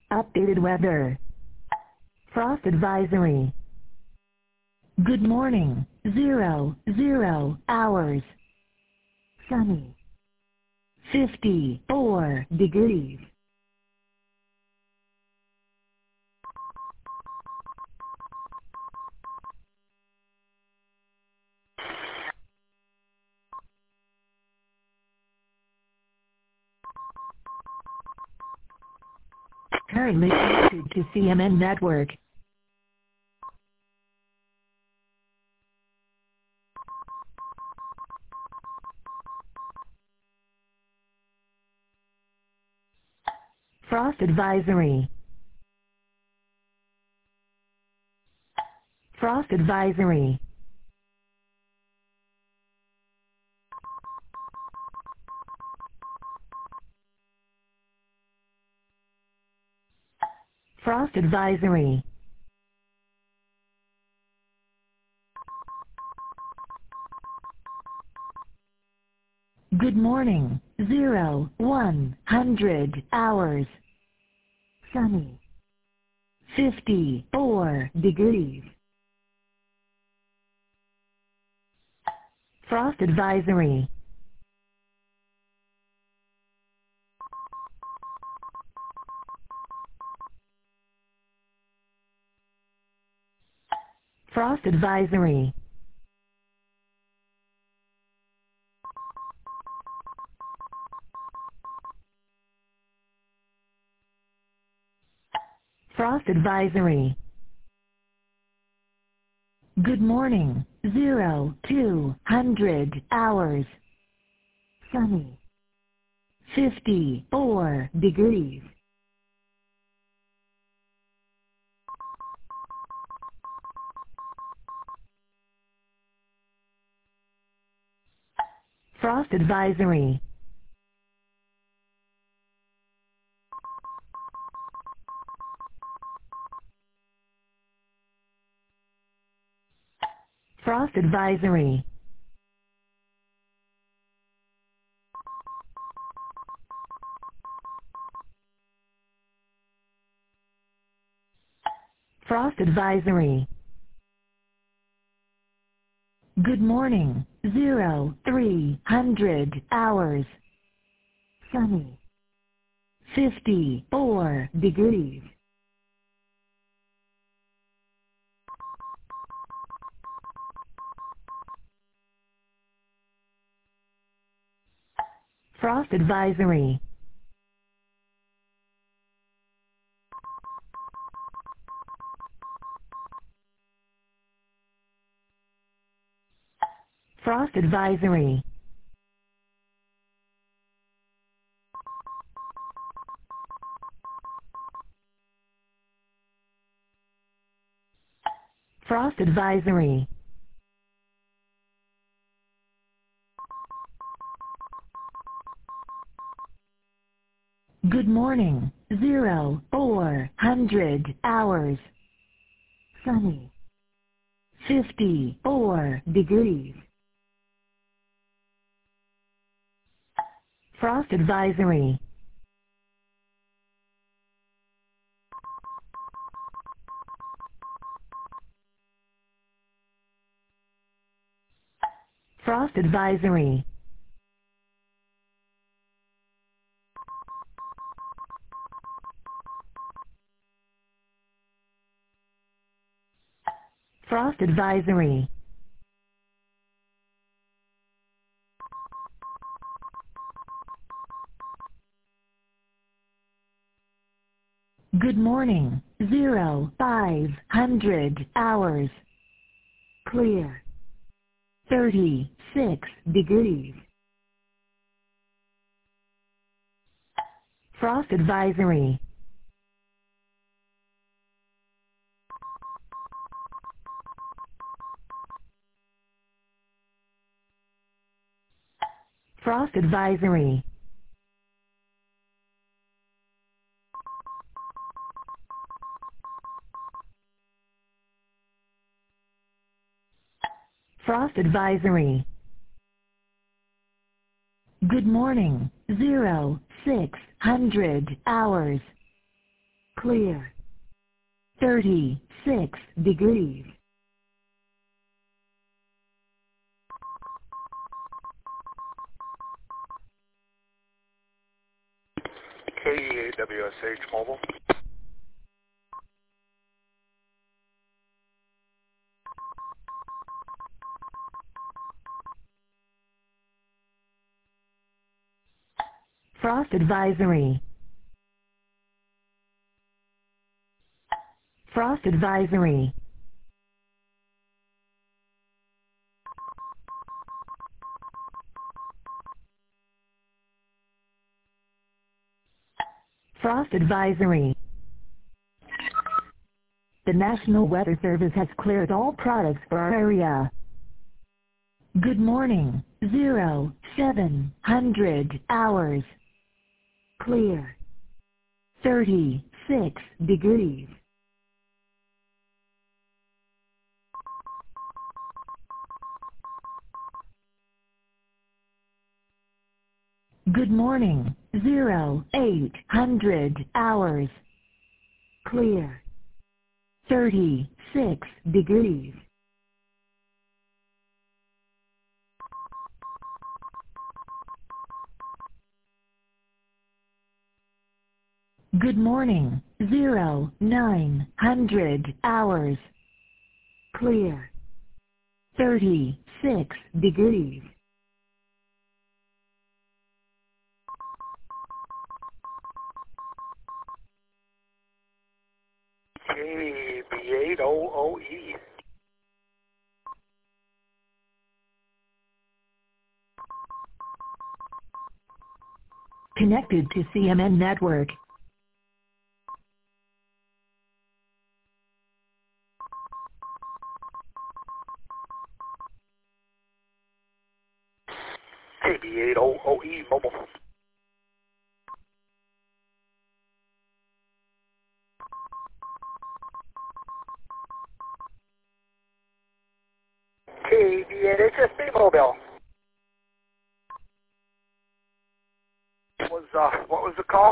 Updated weather. Frost advisory. Good morning. 00 hours. Sunny. 54 degrees. Currently connected to CMN network. Frost advisory. Frost advisory. Frost advisory. Good morning. 100 hours. Sunny. 54 degrees. Frost advisory. Frost advisory. Frost advisory. Good morning. 200 hours. Sunny. 54 degrees. Frost advisory. Frost advisory. Frost advisory. Good morning. 300 hours. Sunny. 54 degrees. Frost advisory. Frost advisory. Frost advisory. Good morning. 400 hours. Sunny. 54 degrees. Frost advisory. Frost advisory. Frost advisory. Good morning. 500 hours. Clear. 36 degrees. Frost advisory. Frost advisory. Frost advisory. Good morning. 600 hours. Clear. 36 degrees. KEAWSH Mobile. Frost advisory. Frost advisory. Frost advisory. The National Weather Service has cleared all products for our area. Good morning. 0700 hours. Clear. 36 degrees. Good morning. 0800 hours. Clear. 36 degrees. Good morning. 0900 hours. Clear. 36 degrees. KB8OOE. Connected to CMN network. KB8OOE Mobile. KB8HSB Mobile. What was the call?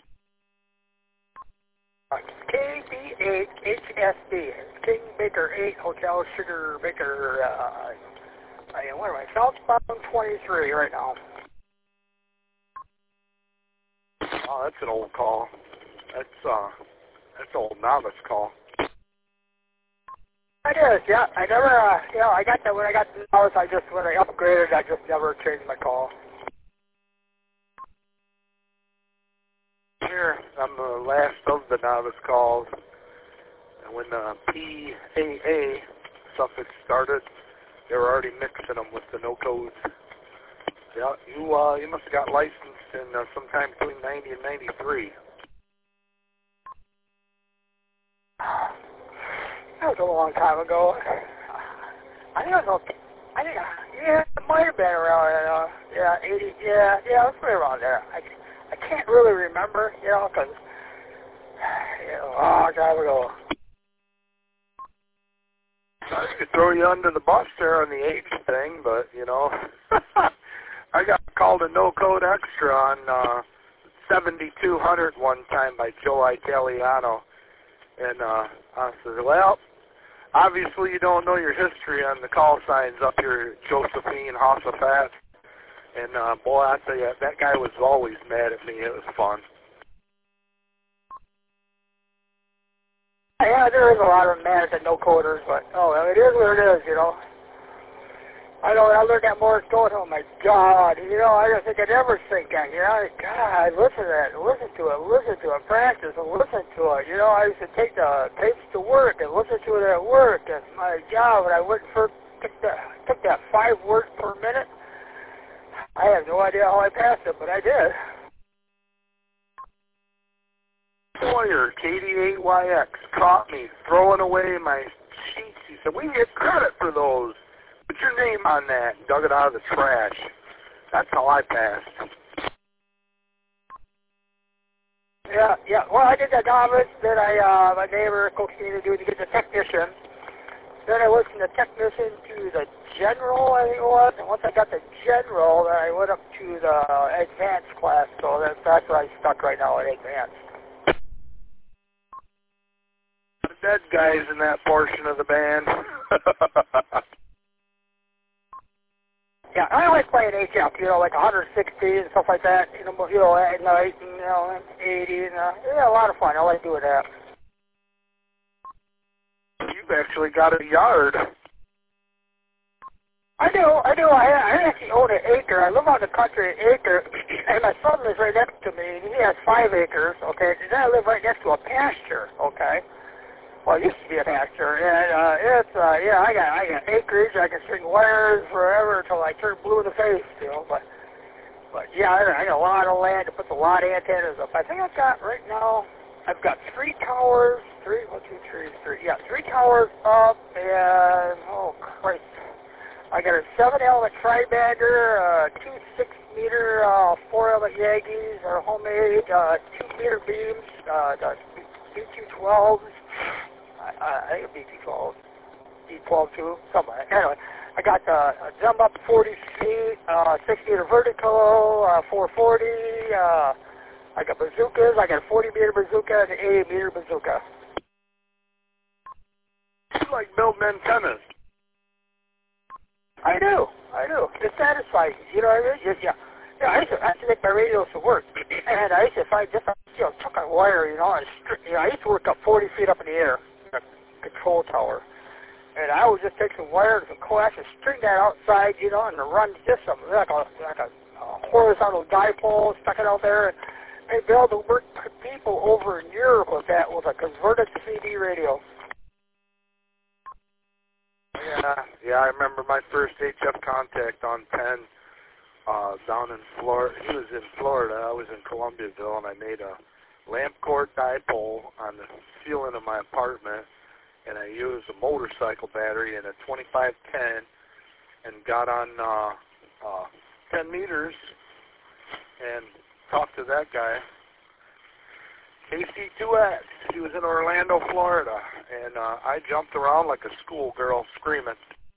KB8HSB. King Baker 8 Hotel Sugar Baker. What am I? Southbound 23 right now. Oh, that's an old call. That's an old novice call. It is, yeah. I never, I got that when I got the novice. When I upgraded, I just never changed my call. Here, I'm the last of the novice calls. And when the PAA suffix started, they were already mixing them with the no codes. Yeah, you must have got licensed in sometime between 90 and 93. That was a long time ago. Yeah, it might have been around, 80, it was right around there. I can't really remember, because, a long time ago. I could throw you under the bus there on the age thing, but, I got called a no-code extra on 7200 one time by Joe Italiano. And I said, well, obviously you don't know your history on the call signs up here, Josephine, Hossafat. And, boy, I tell you, that guy was always mad at me. It was fun. Yeah, there is a lot of them mad at the no-coders, but, it is what it is, I learned that Morse code, oh my God, I don't think I'd ever sink in, God, listen to it, practice and listen to it, I used to take the tapes to work and listen to it at work, and my God, when I went first, took that 5 words per minute, I have no idea how I passed it, but I did. Lawyer, KD8YX, caught me throwing away my sheets. He said, we get credit for those. Put your name on that, and dug it out of the trash. That's how I passed. Yeah. Well, I did the novice. Then my neighbor coaxed me to do to get the technician. Then I went from the technician to the general, I think it was. And once I got the general, then I went up to the advanced class. So that's where I'm stuck right now at advanced. dead guys in that portion of the band. Yeah, I like playing HF, like 160 and stuff like that, at night, and, 80, and, yeah, a lot of fun. I like doing that. You've actually got a yard. I do. I actually own an acre. I live out in the country, an acre, and my son lives right next to me, and he has 5 acres, okay? And then I live right next to a pasture, okay? Well, it used to be a pasture, and I got acreage. I can string wires forever until I turn blue in the face, but yeah, I got a lot of land to put a lot of antennas up. I think I've got right now. I've got 3 towers, 3 towers up, and oh Christ. I got a 7-element tri-bagger, 2 6-meter 4-element Yankees, or homemade 2-meter beams, the B212s. I think a B212, B12 too, something like that. Anyway, I got the jump up 40 feet, 6-meter vertical, 440. I got bazookas. I got a 40-meter bazooka and an 80-meter bazooka. You like building antennas. I do. It's satisfying. You know what I mean? Yeah. I used to make my radios to work, and I used to find different, took a wire, and I used to work up 40 feet up in the air, a control tower, and I would just take some wires and coax and string that outside, and run just like a horizontal dipole, stuck it out there, and be able to work people over in Europe with that with a converted CD radio. Yeah, I remember my first HF contact on Penn down in Florida. He was in Florida. I was in Columbiaville, and I made a lamp cord dipole on the ceiling of my apartment, and I used a motorcycle battery and a 2510 and got on 10 meters and talked to that guy, KC2X. He was in Orlando, Florida, and I jumped around like a schoolgirl screaming.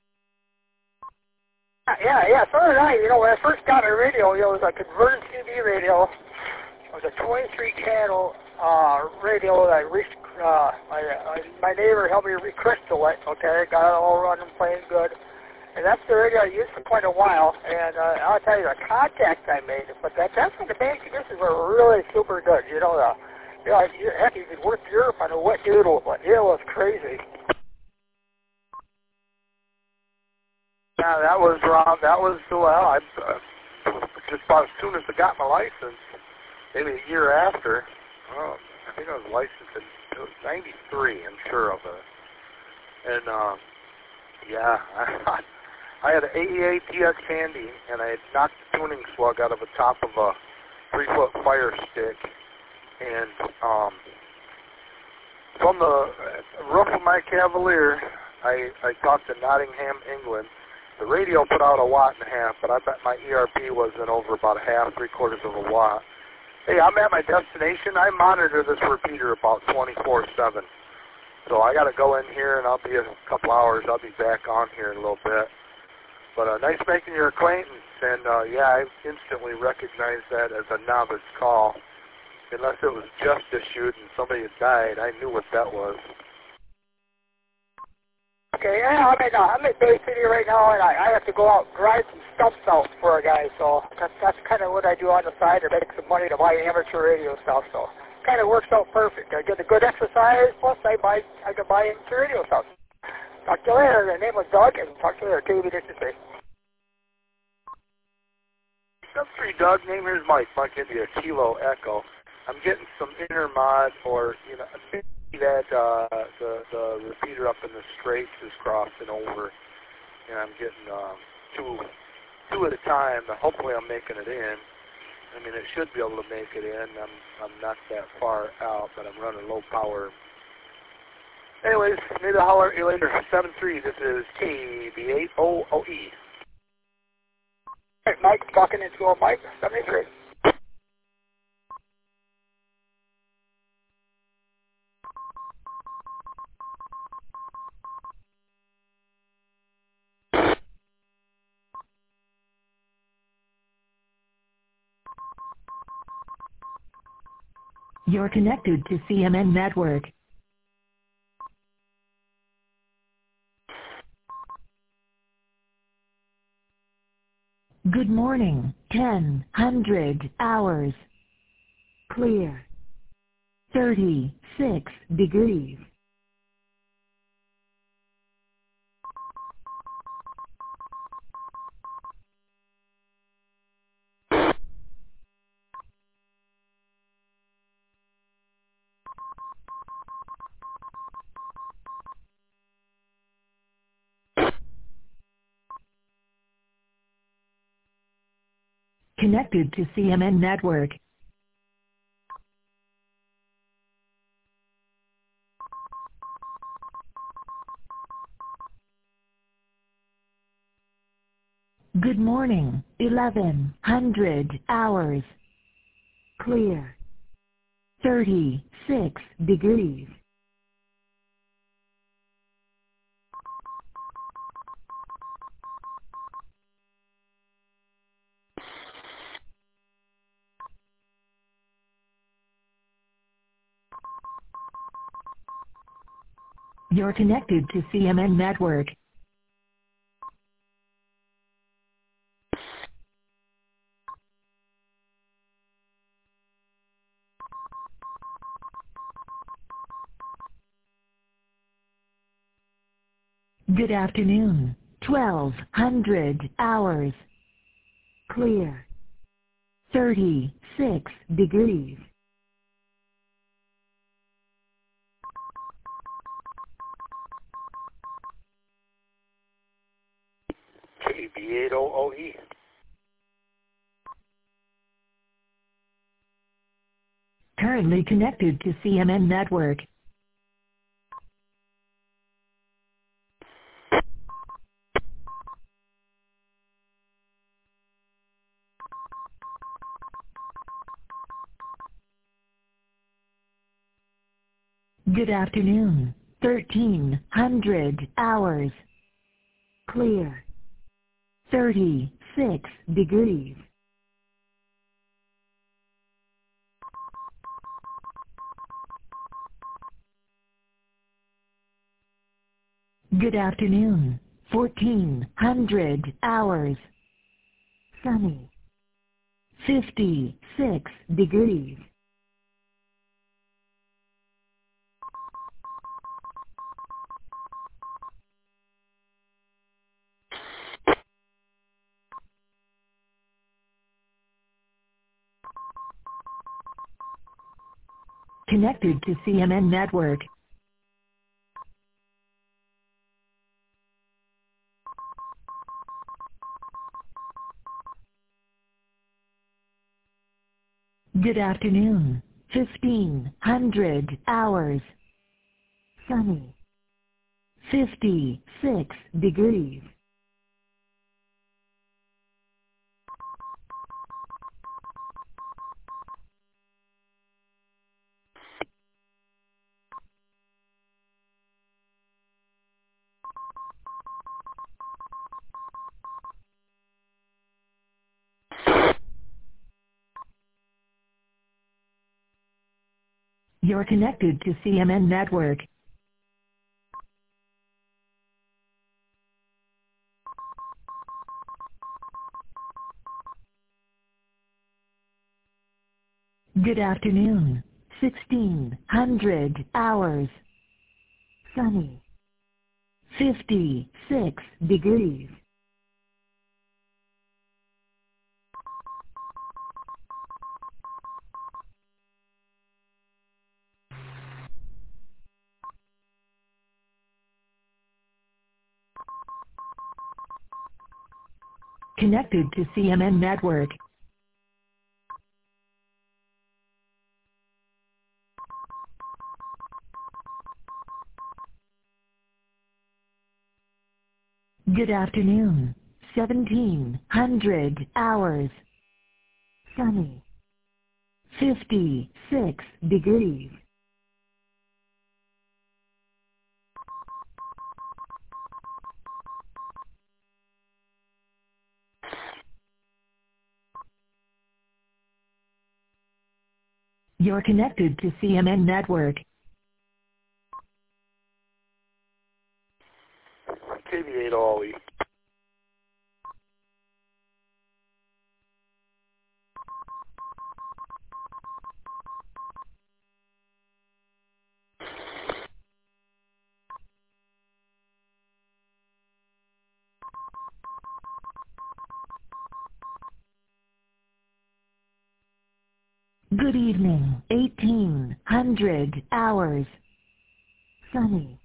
Yeah, so did I. When I first got my radio, it was a converted CD radio. It was a 23-channel radio that I reached. My neighbor helped me recrystal it, okay? Got it all running, playing good. And that's the radio I used for quite a while. And I'll tell you, the contacts I made, but that's when the band conditions were really super good. Heck, you could work Europe on a wet doodle, but it was crazy. Yeah, that was I just about as soon as I got my license, maybe a year after. Well, I think I was licensed in '93. I'm sure of it. And I had an AEA TX handy, and I had knocked the tuning slug out of the top of a 3-foot fire stick, and from the roof of my Cavalier, I talked to Nottingham, England. The radio put out 1.5 watts, but I bet my ERP wasn't over about a half, 3/4 of a watt. Hey, I'm at my destination. I monitor this repeater about 24/7. So I got to go in here, and I'll be a couple hours. I'll be back on here in a little bit. But nice making your acquaintance, and I instantly recognized that as a novice call. Unless it was just issued and somebody had died, I knew what that was. Okay, yeah, I'm in Bay City right now, and I have to go out and drive some stumps out for a guy, so that's kind of what I do on the side to make some money to buy amateur radio stuff, so kind of works out perfect. I get a good exercise, plus I can buy amateur radio stuff. Talk to you later. The name was Doug, and talk to you later. KB Dickinson. Sub 3 Doug, name here's Mike. Mike India, Kilo Echo. I'm getting some intermod, or that the repeater up in the straits is crossing over, and I'm getting two at a time. Hopefully, I'm making it in. I mean, it should be able to make it in. I'm not that far out, but I'm running low power. Anyways, maybe I'll holler at you later. 7-3. This is KB8OOE. Hey, Mike, talking into a Mike. 73. You're connected to CMN Network. Good morning, 1000 hours. Clear. 36 degrees. Connected to CMN Network. Good morning, 1100 hours. Clear. 36 degrees. You're connected to CMN Network. Good afternoon, 1200 hours. Clear. 36 degrees. KB80OE. Currently connected to CMN Network. Good afternoon, 1300 hours. Clear. 36 degrees. Good afternoon, 1400 hours. Sunny. 56 degrees. Connected to CMN Network. Good afternoon, 1500 hours. Sunny. 56 degrees. You're connected to CMN Network. Good afternoon, 1600 hours. Sunny. 56 degrees. Connected to CMN Network. Good afternoon, 1700 hours. Sunny. 56 degrees. You're connected to CMN Network. KB80OE. Good evening, 1800 hours. Sunny.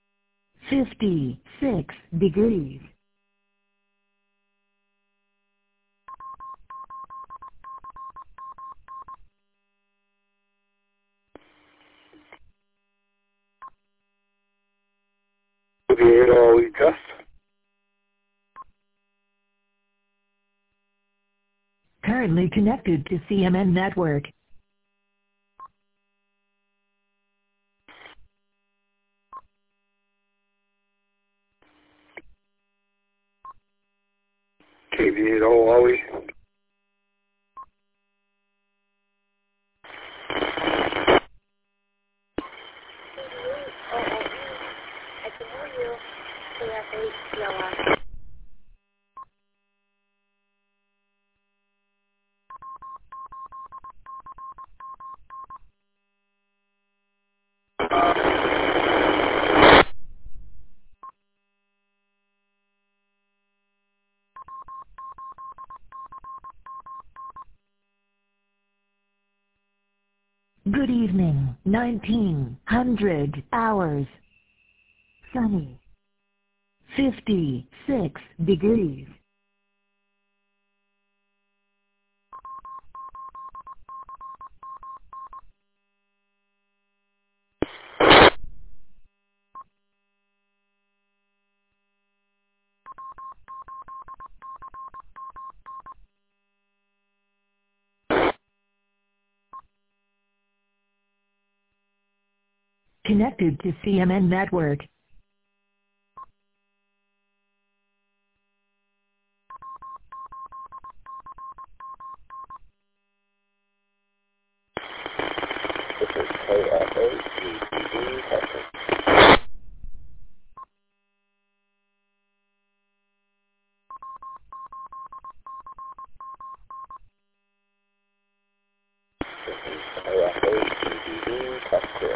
56 degrees. Oviedo, Utah. Currently connected to CMN Network. KV8 Huawei. Good evening, 1900 hours. Sunny. 56 degrees. Connected to CMN Network. This is KFA-GTV testing. This is KFA-GTV test clear.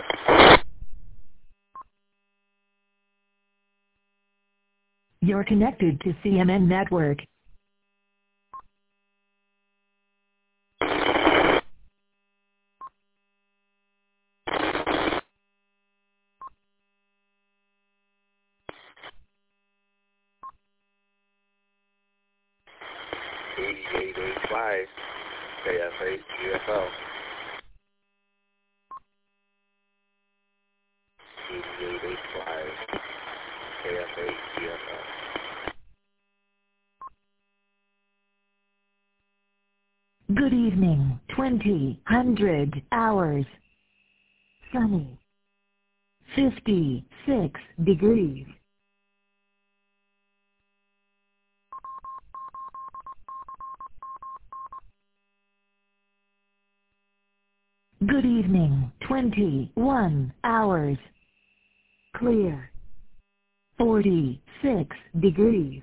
You're connected to CMN Network. KFA-GFL. KFA-GFL. 8885 KFA-GFL. Good evening, 2000 hours. Sunny. 56 degrees. Good evening, 21 hours. Clear. 46 degrees.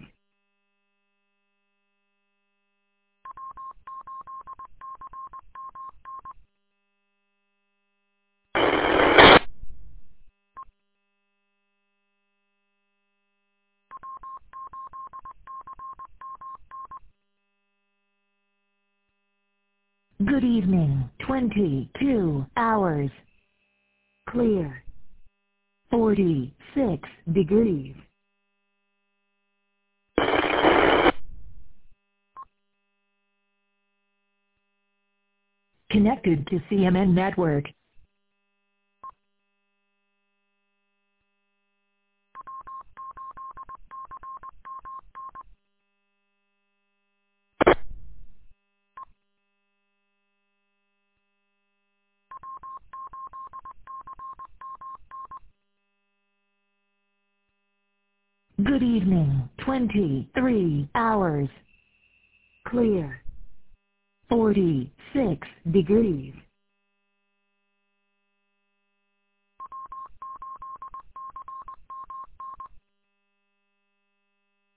Good evening, 22 hours. Clear. 46 degrees. Connected to CMN Network. Good evening, 23 hours. Clear. 46 degrees.